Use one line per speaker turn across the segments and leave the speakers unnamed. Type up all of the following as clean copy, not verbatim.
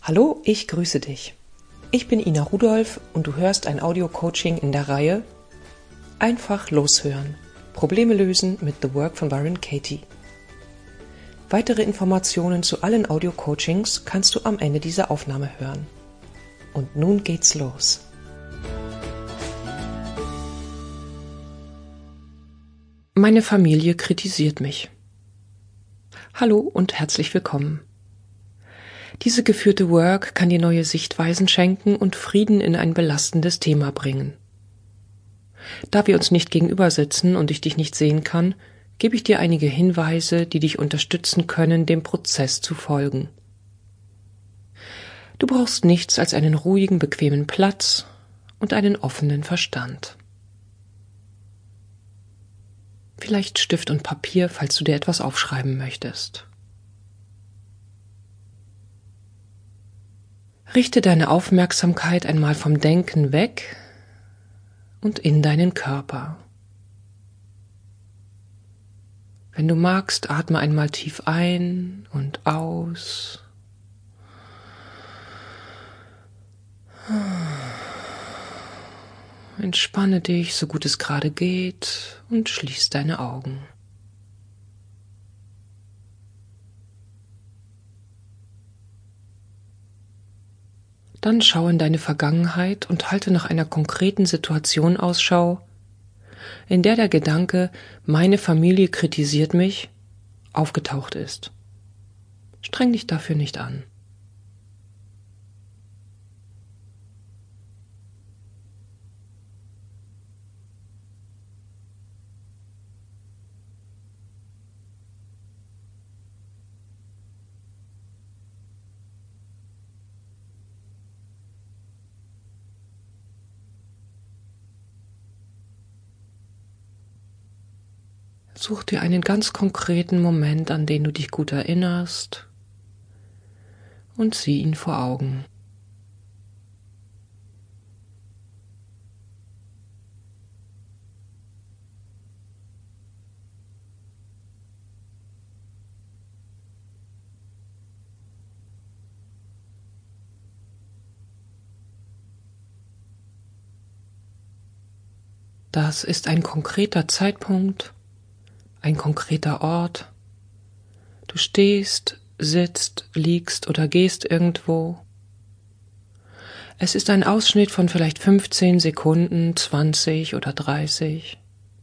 Hallo, ich grüße dich. Ich bin Ina Rudolph und du hörst ein Audio-Coaching in der Reihe Einfach loshören. Probleme lösen mit The Work von Byron Katie. Weitere Informationen zu allen Audio-Coachings kannst du am Ende dieser Aufnahme hören. Und nun geht's los. Meine Familie kritisiert mich. Hallo und herzlich willkommen. Diese geführte Work kann dir neue Sichtweisen schenken und Frieden in ein belastendes Thema bringen. Da wir uns nicht gegenüber sitzen und ich dich nicht sehen kann, gebe ich dir einige Hinweise, die dich unterstützen können, dem Prozess zu folgen. Du brauchst nichts als einen ruhigen, bequemen Platz und einen offenen Verstand. Vielleicht Stift und Papier, falls du dir etwas aufschreiben möchtest. Richte deine Aufmerksamkeit einmal vom Denken weg und in deinen Körper. Wenn du magst, atme einmal tief ein und aus. Entspanne dich, so gut es gerade geht, und schließ deine Augen. Dann schau in deine Vergangenheit und halte nach einer konkreten Situation Ausschau, in der der Gedanke, meine Familie kritisiert mich, aufgetaucht ist. Streng dich dafür nicht an. Such dir einen ganz konkreten Moment, an den du dich gut erinnerst, und sieh ihn vor Augen. Das ist ein konkreter Zeitpunkt, ein konkreter Ort. Du stehst, sitzt, liegst oder gehst irgendwo. Es ist ein Ausschnitt von vielleicht 15 Sekunden, 20 oder 30.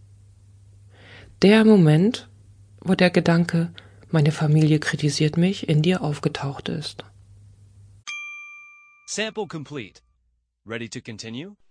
Der Moment, wo der Gedanke, meine Familie kritisiert mich, in dir aufgetaucht ist.
Sample complete. Ready to continue?